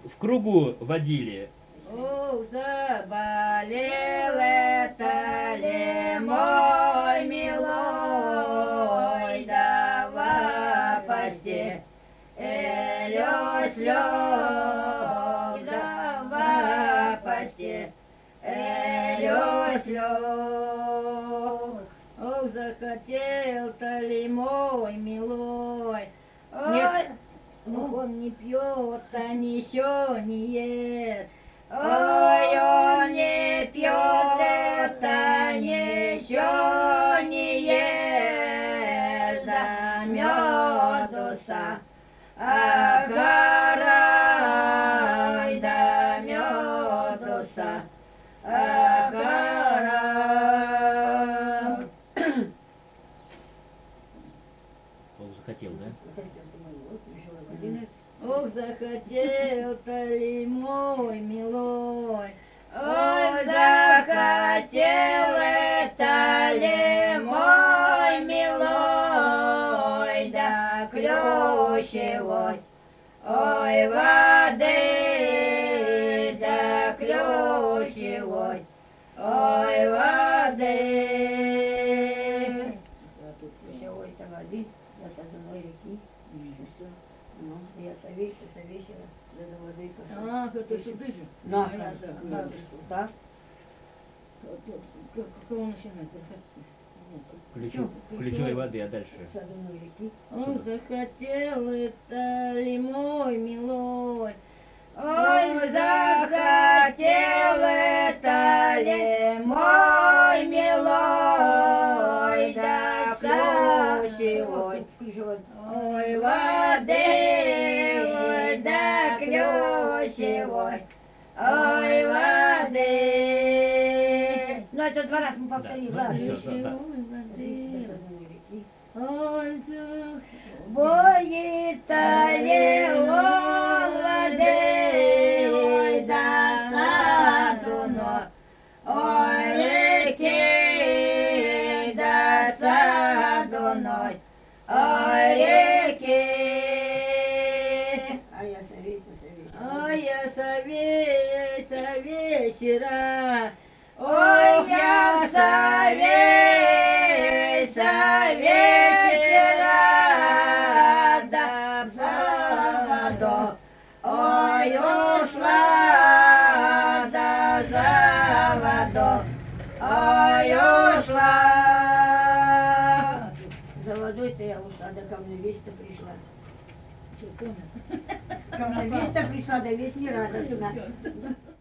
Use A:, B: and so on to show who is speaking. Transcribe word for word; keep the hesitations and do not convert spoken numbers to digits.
A: в кругу водили.
B: Ух, заболел это ли мой милой, да в апосте элёс лёг, да в апосте элёс лёг. Ох, захотел-то ли мой милой, ой, ох, он не пьет, а ничего не ест. Ой, он не пьет, а ничего не ест, да медуса, ахарай, да медуса, ахарай.
A: Он захотел, да?
B: Ох, захотел-то ли мой милой, ой, захотел это ли мой милой, да клющевой, ой, воды, да клющевой, ой, воды.
C: Я тут ключевой-то воды, я с одной реки, и все. Ну, я совещала, совещала, да за водой пошла.
B: Ах, это сюда же?
C: Ну,
B: А я
C: да,
B: да,
C: надо сюда.
B: Как он начинает?
A: Ключу, ключевой воды, а дальше?
C: С одной реки.
B: Ох, захотел это ли мой милой, ой, захотел это ли мой милой, да ключевой,
C: Ключевой.
B: ой, воды, ой, да ключевой, ой, воды.
C: Ну, это два раза мы повторили,
A: Да,
C: ладно.
A: еще.
B: Ключевой
C: Да,
B: воды.
C: с одной реки.
B: Ой, боится ли он воды, ой, да садуно, ой, реки, да садуной, ой, реки.
C: А я совещала, совещала.
B: Ой, я совейся вечера, ой, я совейся вечера, да в заводу, ой, ушла, да за воду, ой, ушла.
C: За водой-то я ушла, да ко мне весть-то пришла.
B: Что, Тоня?
C: Ко мне весть-то пришла, да весть не радостна.